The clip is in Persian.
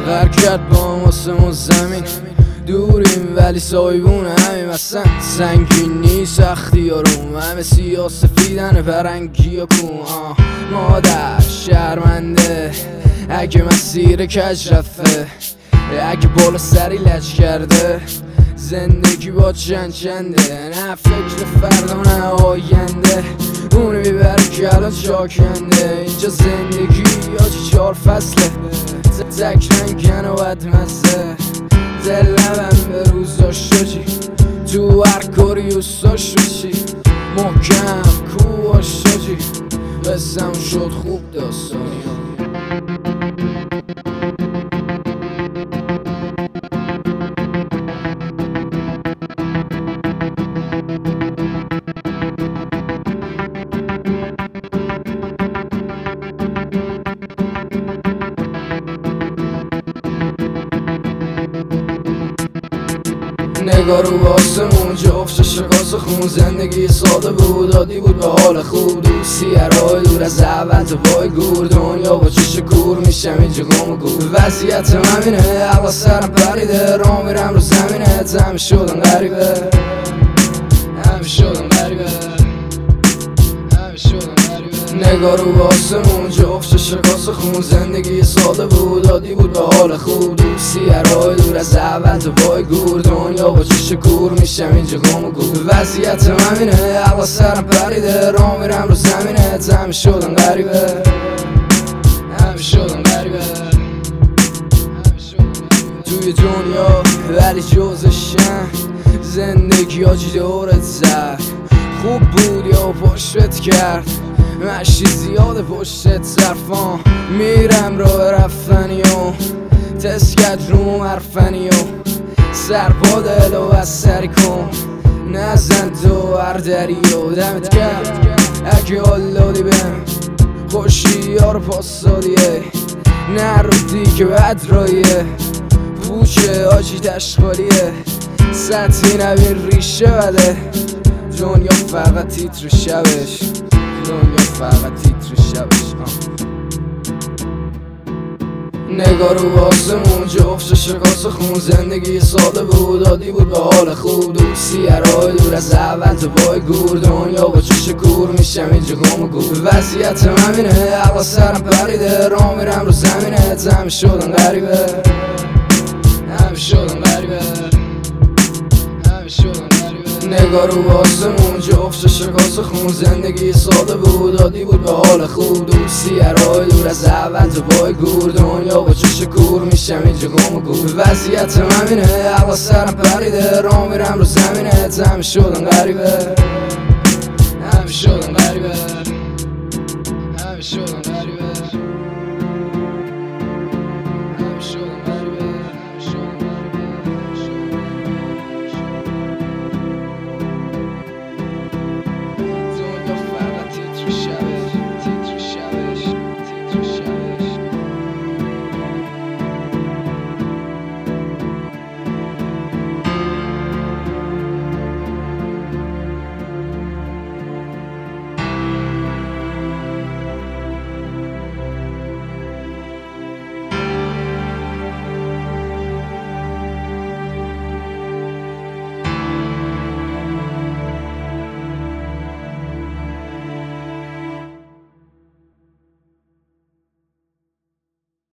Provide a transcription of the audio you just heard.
حرکت با واسمون زمین دوریم ولی سایبون همیم اصلا سنگین نیست سختی ها روم همه سیاه سفیدن فرنگی ها کن مادر شرمنده اگه مسیر کج رفته اگه بالا سری لج کرده زندگی با چنده نه فکر فردا نه آینده اونو میبره که الان شاکنده اینجا زندگی یا 4 فصله تک رنگن و بدمزه دل لبم به روزا شدی تو هر کاری اوستا شدی محکم کوه شدی بسم شد خوب داستانی نگاه رو باسمون جفت شکاس خون زندگی ساده بود عادی بود به حال خوب دوستی راه دور از اول تو وای گور دنیا با چش کور میشم اینجا گم و گور وضعیت همینه عقل سرم پریده راه میرم رو زمینه همه شدن غریبه نگاه رو باسمون جفت شکاس خون زندگی ساده بود عادی بود به حال خوب دوستی راه دور از اول تو وای گور دنیا با چش کور میشم اینجا گم و گور وضعیت همینه عقل سرم پریده راه میرم رو زمینه همه شدن غریبه توی دنیا ولی جزشن زندگی آجی دورت زد خوب بود یا پشتت کرد مشی زیاده پشتت صرفان میرم راه رفتنی و تسکت روم حرفنی و سر پا دل و از سری کن نزن تو هر دری و دمت کرد اگه حال دادی بهم خوشی ها رو پاس دادیه نه رو دیگه بد رایه پوچه آجی تشخالیه سطحی نبین ریشه بده دنیا فقط تیتر شبش نگاه رو باسمون جفت شکاس خون زندگی ساده بود عادی بود به حال خوب دوستی راه دور از اول تو وای گور دنیا با چش کور میشم اینجا گم و گور وضعیت همینه عقل سرم پریده راه میرم رو زمینه همه شدن غریبه نگاه رو باسمون جفت شکاس خون زندگی ساده بود عادی بود به حال خوب دوستی راه دور از اول تو وای گور دنیا با چش کور میشم اینجا گم و گور وضعیت همینه عقل سرم پریده راه میرم رو زمینه همه شدن غریبه